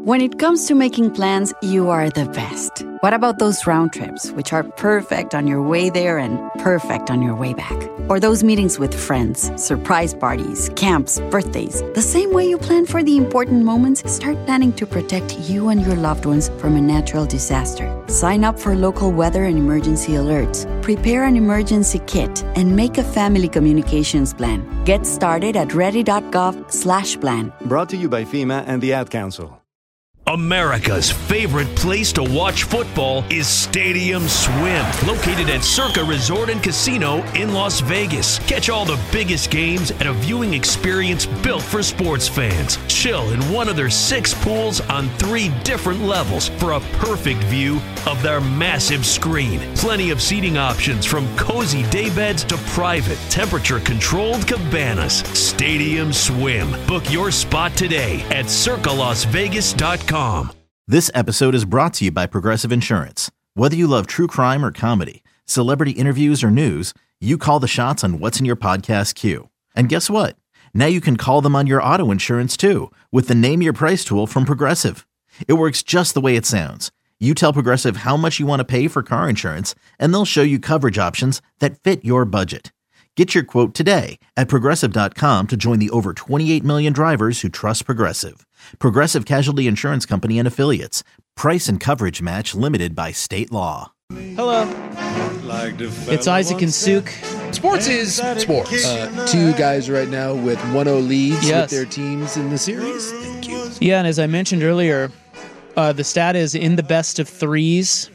When it comes to making plans, you are the best. What about those round trips, which are perfect on your way there and perfect on your way back? Or those meetings with friends, surprise parties, camps, birthdays. The same way you plan for the important moments, start planning to protect you and your loved ones from a natural disaster. Sign up for local weather and emergency alerts. Prepare an emergency kit and make a family communications plan. Get started at ready.gov/plan. Brought to you by FEMA and the Ad Council. America's favorite place to watch football is Stadium Swim, located at Circa Resort and Casino in Las Vegas. Catch all the biggest games at a viewing experience built for sports fans. Chill in one of their 6 pools on 3 different levels for a perfect view of their massive screen. Plenty of seating options from cozy daybeds to private, temperature-controlled cabanas. Stadium Swim. Book your spot today at circalasvegas.com. This episode is brought to you by Progressive Insurance. Whether you love true crime or comedy, celebrity interviews or news, you call the shots on what's in your podcast queue. And guess what? Now you can call them on your auto insurance too with the Name Your Price tool from Progressive. It works just the way it sounds. You tell Progressive how much you want to pay for car insurance, and they'll show you coverage options that fit your budget. Get your quote today at Progressive.com to join the over 28 million drivers who trust Progressive. Progressive Casualty Insurance Company and Affiliates. Price and coverage match limited by state law. Hello. It's Isaac and Suk. Sports is sports. 2 guys right now with 1-0 leads with their teams in the series. Thank you. Yeah, and as I mentioned earlier, the stat is in the best of threes.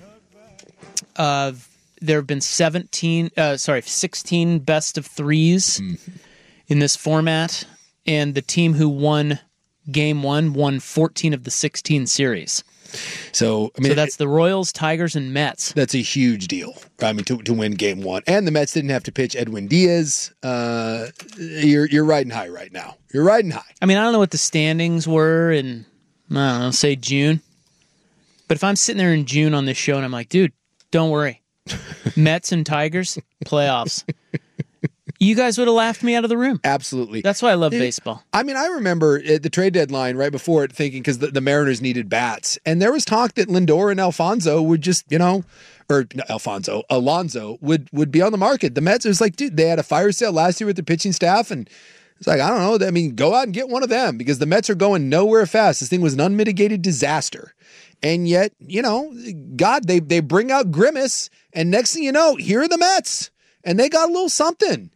There have been 16 best of threes in this format, and the team who won Game 1 won 14 of the 16 series. So that's the Royals, Tigers, and Mets. That's a huge deal. I mean, to win Game 1, and the Mets didn't have to pitch Edwin Diaz. You're riding high right now. You're riding high. I mean, I don't know what the standings were in, I don't know, say June. But if I'm sitting there in June on this show and I'm like, dude, don't worry. Mets and Tigers, playoffs. You guys would have laughed me out of the room. Absolutely. That's why I love baseball. I mean, I remember at the trade deadline right before it thinking, because the Mariners needed bats, and there was talk that Lindor and Alonso would just, Alonso would be on the market. The Mets, it was like, dude, they had a fire sale last year with the pitching staff, and it's like, I don't know. I mean, go out and get one of them, because the Mets are going nowhere fast. This thing was an unmitigated disaster. And yet, God, they bring out Grimace, and next thing you know, here are the Mets, and they got a little something.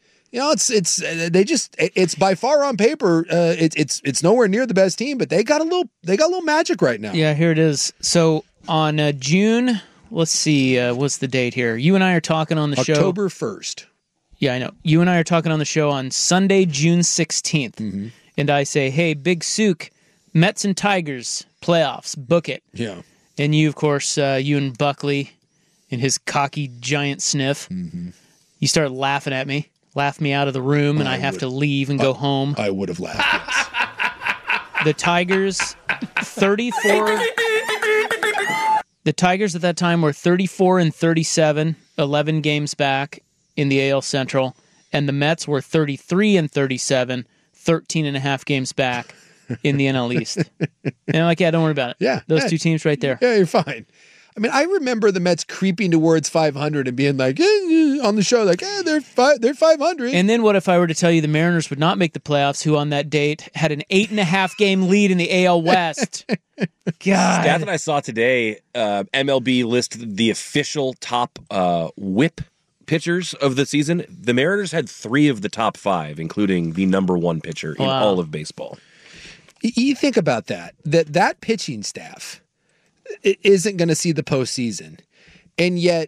It's by far on paper, it's nowhere near the best team, but they got a little magic right now. Yeah, here it is. So on June, let's see, what's the date here? You and I are talking on the show October 1st. Yeah, I know. You and I are talking on the show on Sunday, June 16th, and I say, hey, Big Suk, Mets and Tigers playoffs, book it. Yeah, and you, of course, you and Buckley and his cocky giant sniff, you start laughing at me. Laugh me out of the room, and I have to leave and go home. I would have laughed. Yes. The Tigers, 34. The Tigers at that time were 34-37, 11 games back in the AL Central, and the Mets were 33-37, 13 and a half games back in the NL East. And I'm like, yeah, don't worry about it. Yeah, those 2 teams right there. Yeah, you're fine. I mean, I remember the Mets creeping towards 500 and being like, on the show, like, they're 500. And then what if I were to tell you the Mariners would not make the playoffs, who on that date had an 8.5 game lead in the AL West? God. Stat that I saw today, MLB listed the official top whip pitchers of the season. The Mariners had 3 of the top 5, including the number 1 pitcher in all of baseball. You think about that pitching staff isn't going to see the postseason. And yet,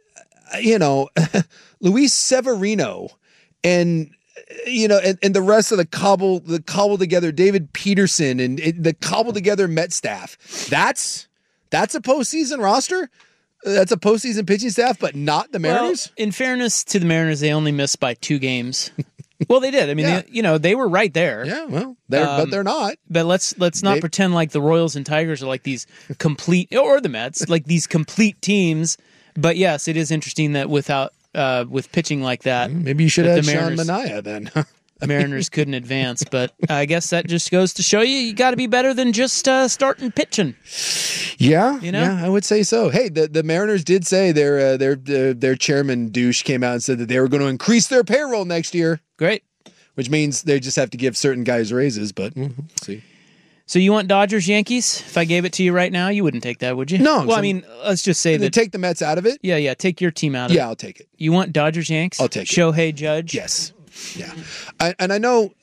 Luis Severino and the rest of the cobble together David Peterson and the cobble together Met staff. That's a postseason roster. That's a postseason pitching staff, but not the Mariners. Well, in fairness to the Mariners, they only missed by 2 games. Well, they did. I mean, they were right there. Yeah, well, but they're not. But let's not pretend like the Royals and Tigers are like these complete, or the Mets, like these complete teams. But yes, it is interesting that with pitching like that, maybe you should have Sean Manaea then. Mariners couldn't advance. But I guess that just goes to show you got to be better than just starting pitching. Yeah, You know? yeah, I would say so. Hey, the Mariners did say their chairman douche came out and said that they were going to increase their payroll next year, Great. which means they just have to give certain guys raises. But we'll see. So you want Dodgers Yankees? If I gave it to you right now, you wouldn't take that, would you? No, Well, I mean, let's just say They that. take the Mets out of it. Yeah. Take your team out of it. Yeah, I'll take it. You want Dodgers Yanks? I'll take it. Shohei Judge? Yes. Yeah. And I know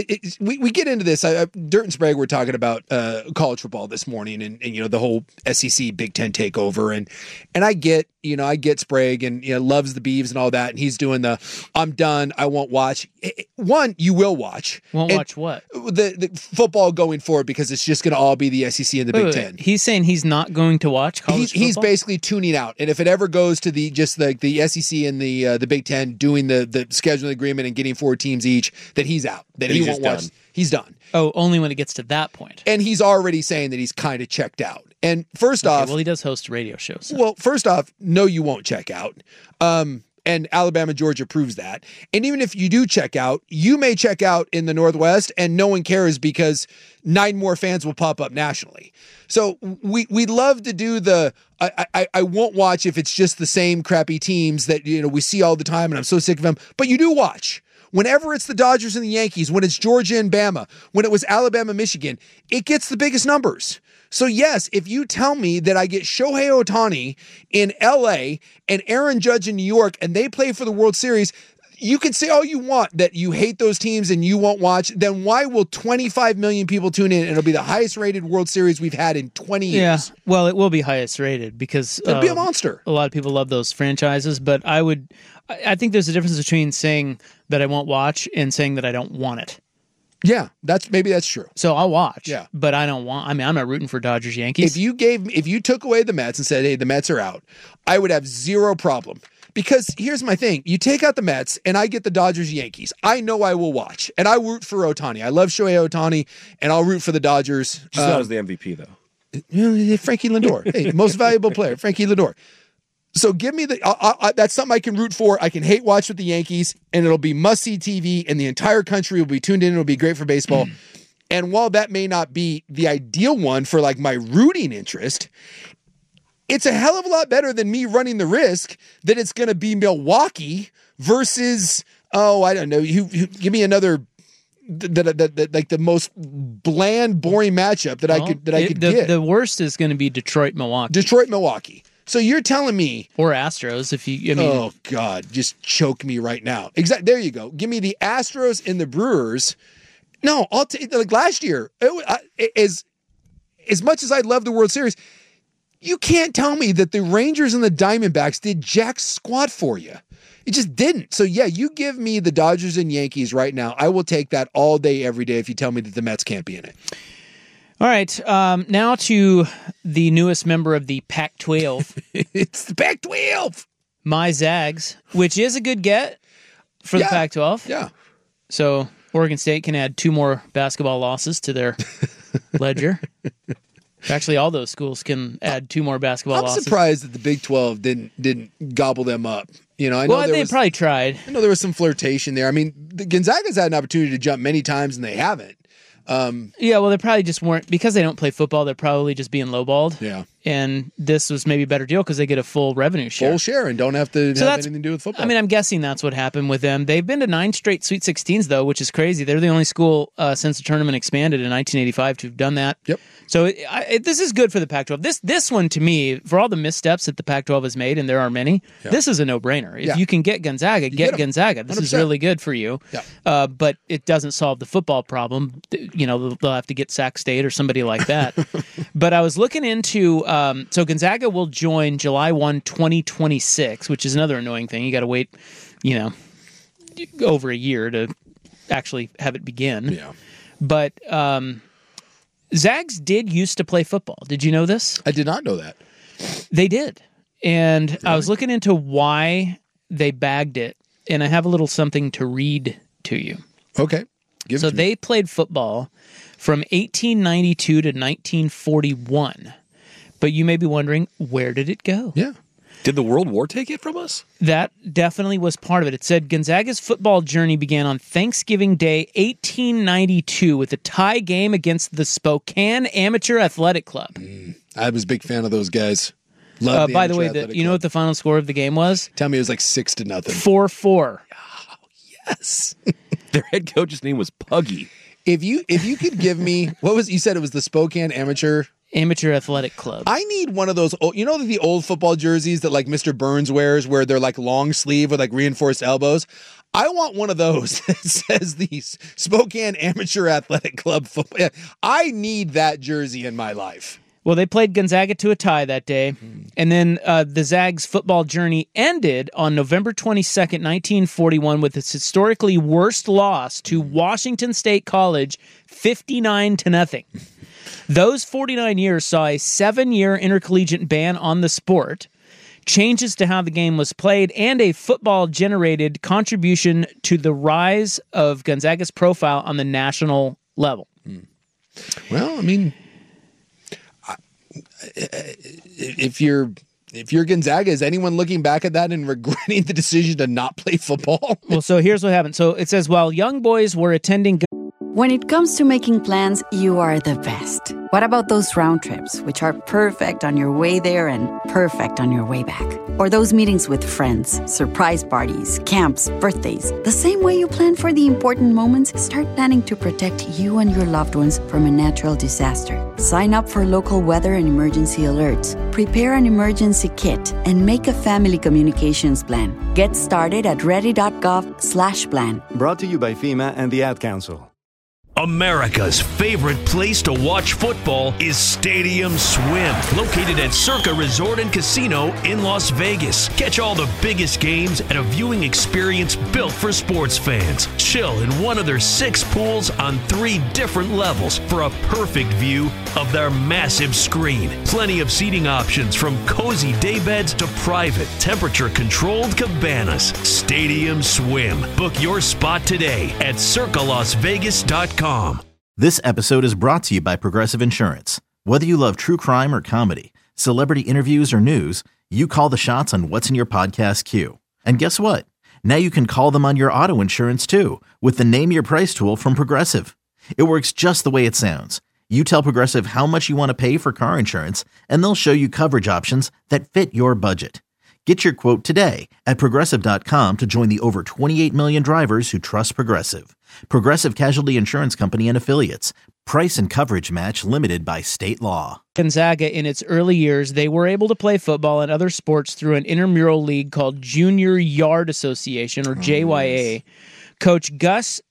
we get into this. Dirt and Sprague were talking about college football this morning and the whole SEC Big Ten takeover. And I get Sprague and loves the Beavs and all that. And he's doing I'm done. I won't watch. One, you will watch. Won't And watch what? The football going forward because it's just going to all be the SEC and the Big Ten. He's saying he's not going to watch college He's football? basically tuning out, and if it ever goes to the SEC and the Big Ten doing the scheduling agreement and getting 4 teams each, that he's out. That he he's won't just watch. done. He's done, Oh, only when it gets to that point. and he's already saying that he's kind of checked out. And first off, Well, he does host radio shows. no, you won't check out. And Alabama, Georgia proves that. And even if you do check out, you may check out in the Northwest and no one cares because 9 more fans will pop up nationally. So we love to do I won't watch if it's just the same crappy teams that we see all the time and I'm so sick of them. But you do watch. Whenever it's the Dodgers and the Yankees, when it's Georgia and Bama, when it was Alabama, Michigan, it gets the biggest numbers. So yes, if you tell me that I get Shohei Ohtani in LA and Aaron Judge in New York and they play for the World Series, you can say all you want that you hate those teams and you won't watch. Then why will 25 million people tune in and it'll be the highest rated World Series we've had in 20 years? Yeah, well, it will be highest rated because It'll be a monster. A lot of people love those franchises, but I think there's a difference between saying that I won't watch and saying that I don't want it. Yeah, that's true. So I'll watch, Yeah. but I don't want. I mean, I'm not rooting for Dodgers Yankees. If you took away the Mets and said, hey, the Mets are out, I would have zero problem. Because here's my thing. You take out the Mets and I get the Dodgers Yankees. I know I will watch. And I root for Ohtani. I love Shohei Ohtani and I'll root for the Dodgers. Just not as the MVP, though. Frankie Lindor. Hey, most valuable player, Frankie Lindor. So give me that's something I can root for. I can hate watch with the Yankees and it'll be must-see TV and the entire country will be tuned in. It'll be great for baseball. And while that may not be the ideal one for like my rooting interest, it's a hell of a lot better than me running the risk that it's going to be Milwaukee versus, I don't know, you give me another like the most bland, boring matchup that I could get. The worst is going to be Detroit-Milwaukee. Detroit-Milwaukee. So you're telling me, or Astros, oh God, just choke me right now. Exactly. There you go. Give me the Astros and the Brewers. No, I'll take like last year. As much as I love the World Series, you can't tell me that the Rangers and the Diamondbacks did jack squat for you. It just didn't. So yeah, you give me the Dodgers and Yankees right now. I will take that all day, every day. If you tell me that the Mets can't be in it. All right, now to the newest member of the Pac-12. It's the Pac-12. My Zags, which is a good get for the Pac-12. Yeah. So Oregon State can add 2 more basketball losses to their ledger. Actually, all those schools can add 2 more basketball losses. I'm surprised that the Big 12 didn't gobble them up. I know they probably tried. I know there was some flirtation there. I mean, the Gonzaga's had an opportunity to jump many times and they haven't. Yeah, well, they probably just weren't, because they don't play football, they're probably just being lowballed. Yeah. And this was maybe a better deal because they get a full revenue share. Full share and don't have to have anything to do with football. I mean, I'm guessing that's what happened with them. They've been to 9 straight Sweet 16s, though, which is crazy. They're the only school since the tournament expanded in 1985 to have done that. Yep. So this is good for the Pac-12. This one, to me, for all the missteps that the Pac-12 has made, and there are many, this is a no-brainer. If you can get Gonzaga, get Gonzaga. This 100%. Is really good for you. Yeah. But it doesn't solve the football problem. They'll have to get Sac State or somebody like that. But I was looking into so Gonzaga will join July 1, 2026, which is another annoying thing. You got to wait, over a year to actually have it begin. Yeah. But Zags did used to play football. Did you know this? I did not know that. They did. And I was looking into why they bagged it, and I have a little something to read to you. Okay. So they played football from 1892 to 1941. But you may be wondering, where did it go? Yeah. Did the World War take it from us? That definitely was part of it. It said Gonzaga's football journey began on Thanksgiving Day, 1892, with a tie game against the Spokane Amateur Athletic Club. I was a big fan of those guys. Love by the way, you know what the final score of the game was? Tell me it was like 6-0. 4-4. Oh, yes. Their head coach's name was Puggy. If you could give me, what was, you said it was the Spokane Amateur Athletic Club. I need one of those, you know, the old football jerseys that like Mr. Burns wears where they're like long sleeve with like reinforced elbows. I want one of those that says the Spokane Amateur Athletic Club football. I need that jersey in my life. Well, they played Gonzaga to a tie that day, and then the Zags' football journey ended on November 22nd, 1941, with its historically worst loss to Washington State College, 59-0. Those 49 years saw a 7-year intercollegiate ban on the sport, changes to how the game was played, and a football-generated contribution to the rise of Gonzaga's profile on the national level. Well, I mean, if you're Gonzaga, is anyone looking back at that and regretting the decision to not play football? Well, so here's what happened. So it says, while young boys were attending... When it comes to making plans, you are the best. What about those round trips, which are perfect on your way there and perfect on your way back? Or those meetings with friends, surprise parties, camps, birthdays. The same way you plan for the important moments, start planning to protect you and your loved ones from a natural disaster. Sign up for local weather and emergency alerts. Prepare an emergency kit and make a family communications plan. Get started at ready.gov/plan. Brought to you by FEMA and the Ad Council. America's favorite place to watch football is Stadium Swim, located at Circa Resort and Casino in Las Vegas. Catch all the biggest games at a viewing experience built for sports fans. Chill in one of their 6 pools on 3 different levels for a perfect view of their massive screen. Plenty of seating options from cozy daybeds to private, temperature-controlled cabanas. Stadium Swim. Book your spot today at circalasvegas.com. This episode is brought to you by Progressive Insurance. Whether you love true crime or comedy, celebrity interviews or news, you call the shots on what's in your podcast queue. And guess what? Now you can call them on your auto insurance too with the Name Your Price tool from Progressive. It works just the way it sounds. You tell Progressive how much you want to pay for car insurance, and they'll show you coverage options that fit your budget. Get your quote today at Progressive.com to join the over 28 million drivers who trust Progressive. Progressive Casualty Insurance Company and Affiliates. Price and coverage match limited by state law. Gonzaga, in its early years, they were able to play football and other sports through an intramural league called Junior Yard Association, or JYA. Coach Gus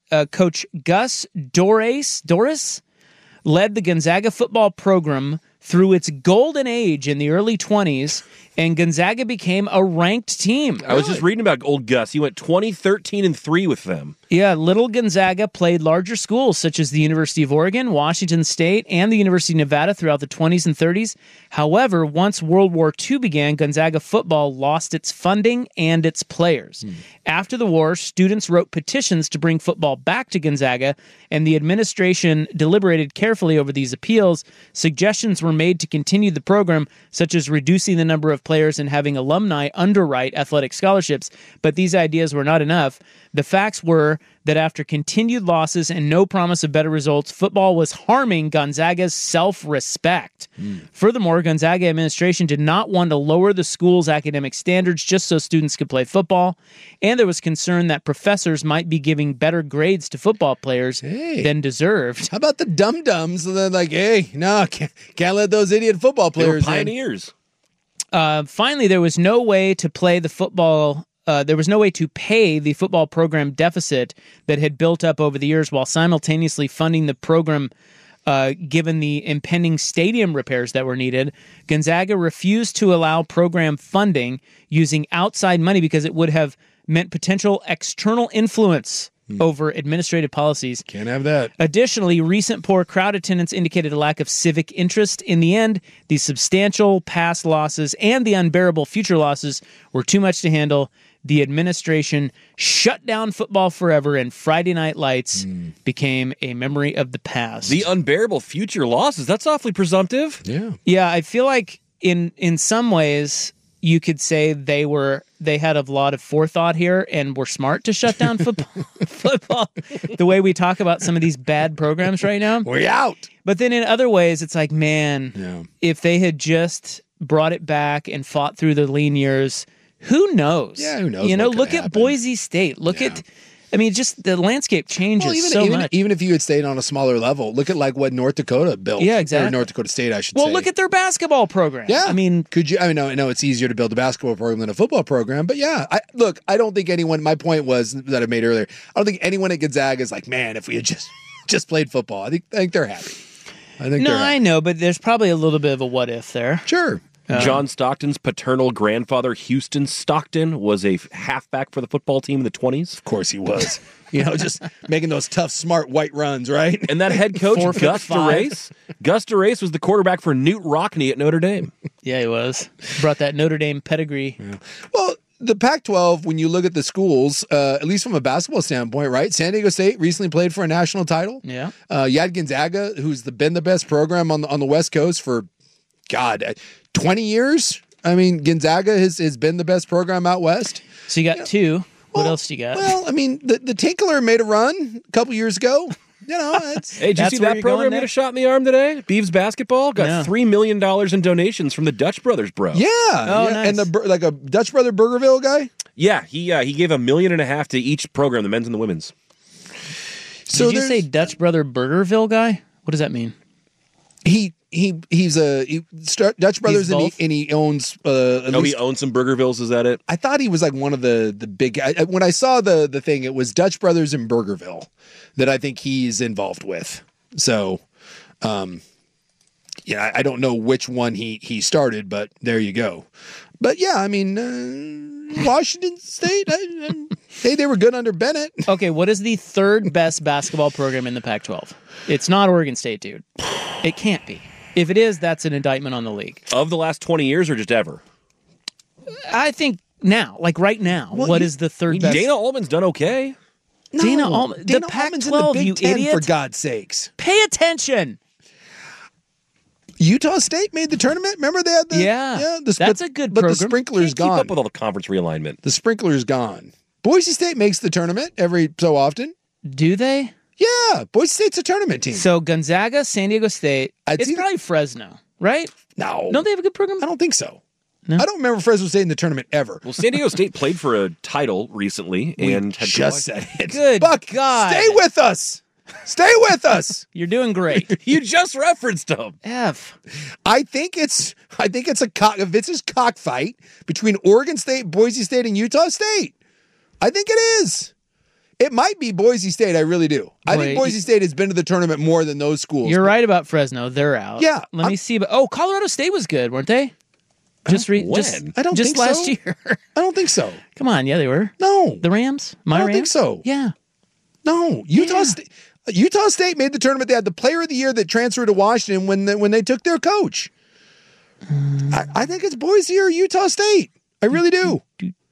Doris led the Gonzaga football program through its golden age in the early 20s, and Gonzaga became a ranked team. I was just reading about old Gus. He went 20-13-3 with them. Yeah, little Gonzaga played larger schools such as the University of Oregon, Washington State, and the University of Nevada throughout the 20s and 30s. However, once World War II began, Gonzaga football lost its funding and its players. After the war, students wrote petitions to bring football back to Gonzaga, and the administration deliberated carefully over these appeals. Suggestions were made to continue the program, such as reducing the number of players and having alumni underwrite athletic scholarships, but these ideas were not enough. The facts were that after continued losses and no promise of better results, football was harming Gonzaga's self-respect. Furthermore, Gonzaga administration did not want to lower the school's academic standards just so students could play football, and there was concern that professors might be giving better grades to football players than deserved. How about the dum-dums? And they're like, hey, no, can't let those idiot football players They were pioneers. Finally, there was no way to play the football. There was no way to pay the football program deficit that had built up over the years while simultaneously funding the program, given the impending stadium repairs that were needed. Gonzaga refused to allow program funding using outside money because it would have meant potential external influence over administrative policies. Can't have that. Additionally, recent poor crowd attendance indicated a lack of civic interest. In the end, the substantial past losses and the unbearable future losses were too much to handle. The administration shut down football forever, and Friday Night Lights became a memory of the past. The unbearable future losses, that's awfully presumptive. Yeah. Yeah, I feel like in some ways, you could say they had a lot of forethought here and were smart to shut down football. The way we talk about some of these bad programs right now, We're out. but then in other ways, it's like, man, if they had just brought it back and fought through the lean years, who knows? Yeah, who knows You know, what could look at happen. Boise State. Look at. I mean, just the landscape changes so much. Even if you had stayed on a smaller level, look at like what North Dakota built. Yeah, exactly. Or North Dakota State, I should say. Well, look at their basketball program. Yeah, I mean, could you? I know it's easier to build a basketball program than a football program, but yeah, I don't think anyone. My point was that I made earlier. I don't think anyone at Gonzaga is like, man, if we had just played football, I think they're happy. I know, but there's probably a little bit of a what if there. Sure. John Stockton's paternal grandfather, Houston Stockton, was a halfback for the football team in the 20s. Of course he was. Just making those tough, smart white runs, right? And that head coach, Gus DeRace. Gus DeRace was the quarterback for Newt Rockne at Notre Dame. Yeah, he was. Brought that Notre Dame pedigree. Yeah. Well, the Pac-12, when you look at the schools, at least from a basketball standpoint, right? San Diego State recently played for a national title. Yeah. You had Gonzaga, who's been the best program on the West Coast for, 20 years. I mean, Gonzaga has been the best program out west. So you got two. What else do you got? Well, I mean, the Tinkler made a run a couple years ago. It's Hey, did you see that program get a shot in the arm today? Beavs basketball got $3 million in donations from the Dutch Brothers, bro. Yeah. Nice. And like a Dutch Brother Burgerville guy? Yeah, he gave $1.5 million to each program, the men's and the women's. So did you say Dutch Brother Burgerville guy? What does that mean? He's Dutch Brothers and he owns he owns some Burgervilles, is that it? I thought he was like one of the big when I saw the thing, it was Dutch Brothers in Burgerville that I think he's involved with. So I don't know which one he started, but there you go. But yeah, I mean Washington State, they were good under Bennett. Okay, what is the third best basketball program in the Pac-12? It's not Oregon State, dude. It can't be. If it is, that's an indictment on the league. Of the last 20 years or just ever? I think now, like right now, what is the third best? Dana Altman's done okay. Dana Altman, the Pac-12, you idiot. For God's sakes. Pay attention. Utah State made the tournament. Remember they had that's a good but program. The sprinkler's Can't gone. keep up with all the conference realignment. The sprinkler's gone. Boise State makes the tournament every so often. Do they? Yeah, Boise State's a tournament team. So Gonzaga, San Diego State, it's probably Fresno, right? No. Don't they have a good program? I don't think so. No? I don't remember Fresno State in the tournament ever. Well, San Diego State played for a title recently and had just said it. Good Buck, God. stay with us. Stay with us. You're doing great. You just referenced them. I think it's a vicious cockfight between Oregon State, Boise State, and Utah State. I think it is. It might be Boise State. I really do. I think Boise State has been to the tournament more than those schools. You're right about Fresno. They're out. Yeah. Let me see. Colorado State was good, weren't they? I don't think last so. year. I don't think so. Come on. Yeah, they were. No. The Rams? I don't think so. Yeah. No. Utah State made the tournament. They had the player of the year that transferred to Washington when they took their coach. I think it's Boise or Utah State. I really do.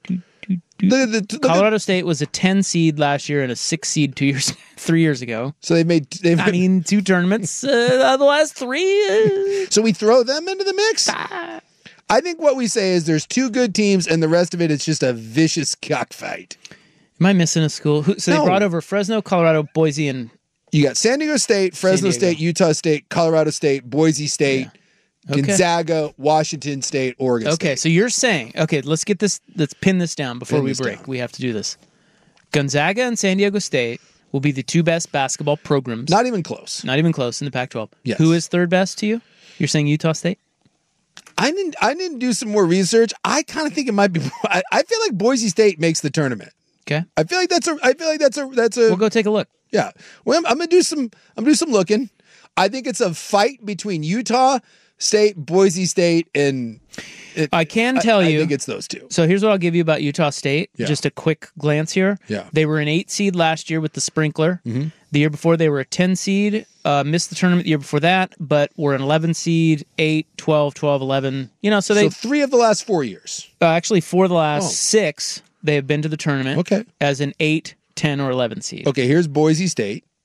Colorado State was a 10 seed last year and a 6 seed 3 years ago. So they've 2 tournaments the last 3. So we throw them into the mix? I think what we say is there's 2 good teams and the rest of it is just a vicious cockfight. Am I missing a school? So they brought over Fresno, Colorado, Boise, and... You got San Diego State, Fresno State, Utah State, Colorado State, Boise State, Gonzaga, Washington State, Oregon State. Okay, so you're saying, let's pin this down before we break. We have to do this. Gonzaga and San Diego State will be the 2 best basketball programs. Not even close. Not even close in the Pac-12. Yes. Who is third best to you? You're saying Utah State? I didn't do some more research. I kind of think it might be. I feel like Boise State makes the tournament. Okay. I feel like that's a. We'll go take a look. Yeah. Well, I'm gonna do some looking. I think it's a fight between Utah State, Boise State, and. I can tell you. I think it's those 2. So here's what I'll give you about Utah State. Yeah. Just a quick glance here. Yeah. They were an 8 seed last year with the sprinkler. Mm-hmm. The year before they were a 10 seed, missed the tournament the year before that, but were an 11 seed, 8, 12, 12, 11. So 3 of the last 4 years. Actually 4 of the last 6, they have been to the tournament. Okay. As an 8, 10, or 11 seed. Okay, here's Boise State.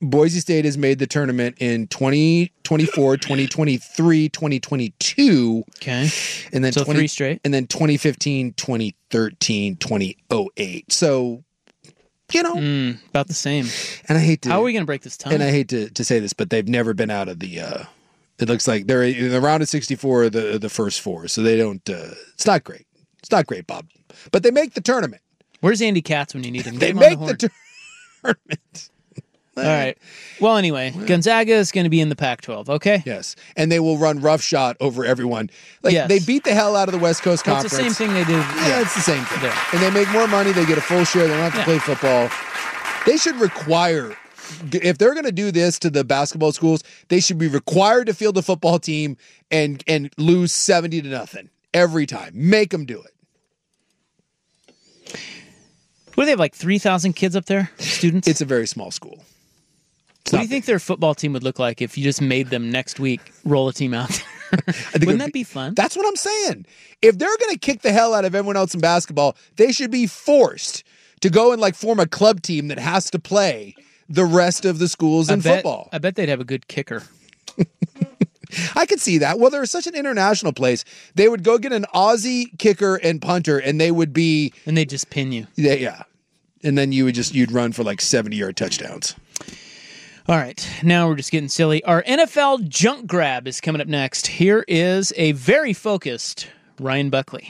Boise State has made the tournament in 2024, 2023, 2022. Okay. And then So 3 straight. And then 2015, 2013, 2008. So, About the same. and I hate to... How are we going to break this tie? And I hate to say this, but they've never been out of the... it looks like they're in the round of 64, the first 4. So they don't... it's not great. It's not great, Bob. But they make the tournament. Where's Andy Katz when you need him? They Get him make on the tournament. All right. Well, anyway, Gonzaga is going to be in the Pac-12, okay? Yes. And they will run roughshod over everyone. Yes. They beat the hell out of the West Coast It's Conference. the same thing they did. Yeah, it's the same thing. There. And they make more money. They get a full share. They don't have to play football. They should require, if they're going to do this to the basketball schools, they should be required to field the football team and lose 70-0 every time. Make them do it. What do they have, like 3,000 kids up there? Students? It's a very small school. What do you think their football team would look like if you just made them next week roll a team out there? Wouldn't that be fun? That's what I'm saying. If they're going to kick the hell out of everyone else in basketball, they should be forced to go and form a club team that has to play the rest of the schools in football. I bet they'd have a good kicker. I could see that. Well, they're such an international place. They would go get an Aussie kicker and punter, and they would be... And they'd just pin you. Yeah. And then you'd run for 70-yard touchdowns. All right, now we're just getting silly. Our NFL junk grab is coming up next. Here is a very focused Ryan Buckley.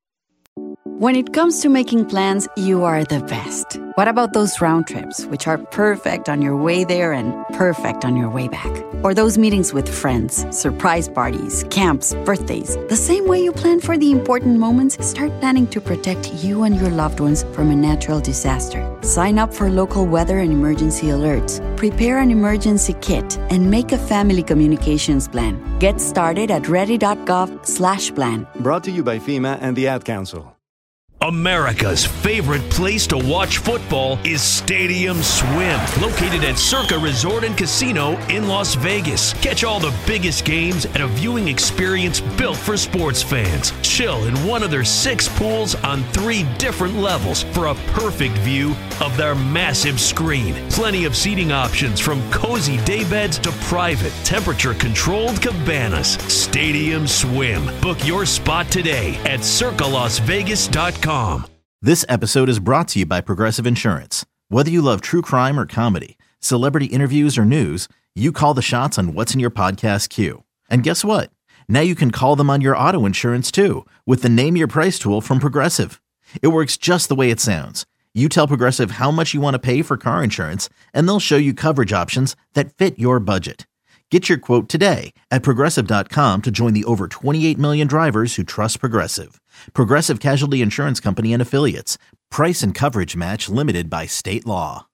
When it comes to making plans, you are the best. What about those round trips, which are perfect on your way there and perfect on your way back? Or those meetings with friends, surprise parties, camps, birthdays. The same way you plan for the important moments, start planning to protect you and your loved ones from a natural disaster. Sign up for local weather and emergency alerts. Prepare an emergency kit and make a family communications plan. Get started at ready.gov/plan. Brought to you by FEMA and the Ad Council. America's favorite place to watch football is Stadium Swim, located at Circa Resort and Casino in Las Vegas. Catch all the biggest games at a viewing experience built for sports fans. Chill in one of their 6 pools on 3 different levels for a perfect view of their massive screen. Plenty of seating options from cozy daybeds to private, temperature-controlled cabanas. Stadium Swim. Book your spot today at circalasvegas.com. This episode is brought to you by Progressive Insurance. Whether you love true crime or comedy, celebrity interviews or news, you call the shots on what's in your podcast queue. And guess what? Now you can call them on your auto insurance too with the Name Your Price tool from Progressive. It works just the way it sounds. You tell Progressive how much you want to pay for car insurance, and they'll show you coverage options that fit your budget. Get your quote today at Progressive.com to join the over 28 million drivers who trust Progressive. Progressive Casualty Insurance Company and Affiliates. Price and coverage match limited by state law.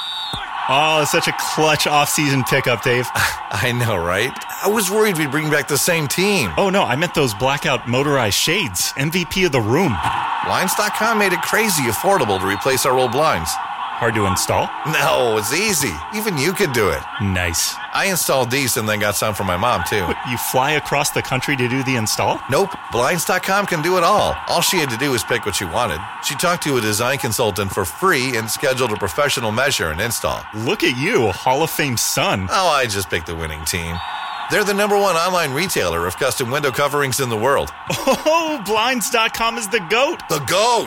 Oh, such a clutch off-season pickup, Dave. I know, right? I was worried we'd bring back the same team. Oh, no, I meant those blackout motorized shades. MVP of the room. Blinds.com made it crazy affordable to replace our old blinds. Hard to install? No, it's easy. Even you could do it. Nice. I installed these and then got some for my mom, too. What, you fly across the country to do the install? Nope. Blinds.com can do it all. All she had to do was pick what she wanted. She talked to a design consultant for free and scheduled a professional measure and install. Look at you, Hall of Fame son. Oh, I just picked the winning team. They're the #1 online retailer of custom window coverings in the world. Oh, Blinds.com is the GOAT. The GOAT!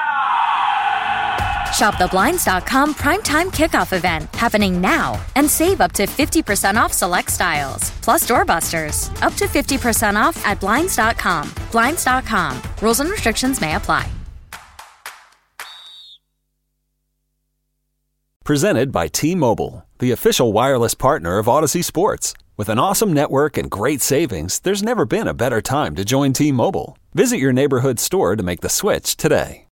Shop the Blinds.com Primetime Kickoff event happening now and save up to 50% off select styles. Plus doorbusters. Up to 50% off at Blinds.com. Blinds.com. Rules and restrictions may apply. Presented by T-Mobile, the official wireless partner of Odyssey Sports. With an awesome network and great savings, there's never been a better time to join T-Mobile. Visit your neighborhood store to make the switch today.